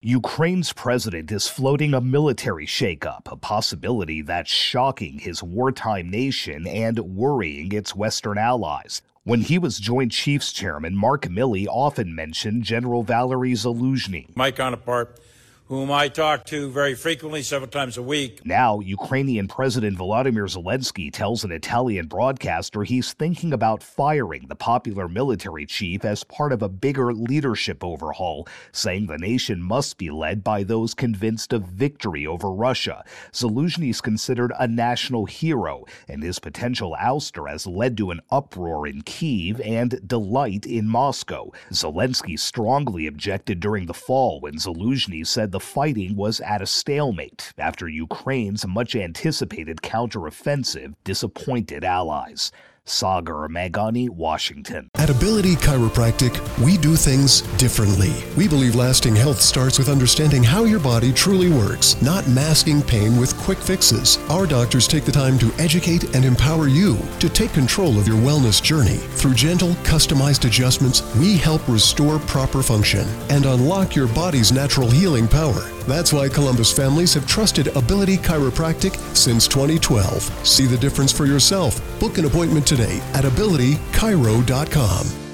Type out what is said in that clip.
Ukraine's president is floating a military shakeup, a possibility that's shocking his wartime nation and worrying its Western allies. When he was Joint Chiefs Chairman, Mark Milley often mentioned General Valery Zaluzhny, my counterpart, whom I talk to very frequently, several times a week. Now, Ukrainian President Volodymyr Zelensky tells an Italian broadcaster he's thinking about firing the popular military chief as part of a bigger leadership overhaul, saying the nation must be led by those convinced of victory over Russia. Zaluzhny is considered a national hero, and his potential ouster has led to an uproar in Kyiv and delight in Moscow. Zelensky strongly objected during the fall when Zaluzhny said the fighting was at a stalemate after Ukraine's much-anticipated counteroffensive disappointed allies. Sagar Meghani, Washington. At Ability Chiropractic, we do things differently. We believe lasting health starts with understanding how your body truly works, not masking pain with quick fixes. Our doctors take the time to educate and empower you to take control of your wellness journey. Through gentle, customized adjustments, we help restore proper function and unlock your body's natural healing power. That's why Columbus families have trusted Ability Chiropractic since 2012. See the difference for yourself. Book an appointment today at abilitychiro.com.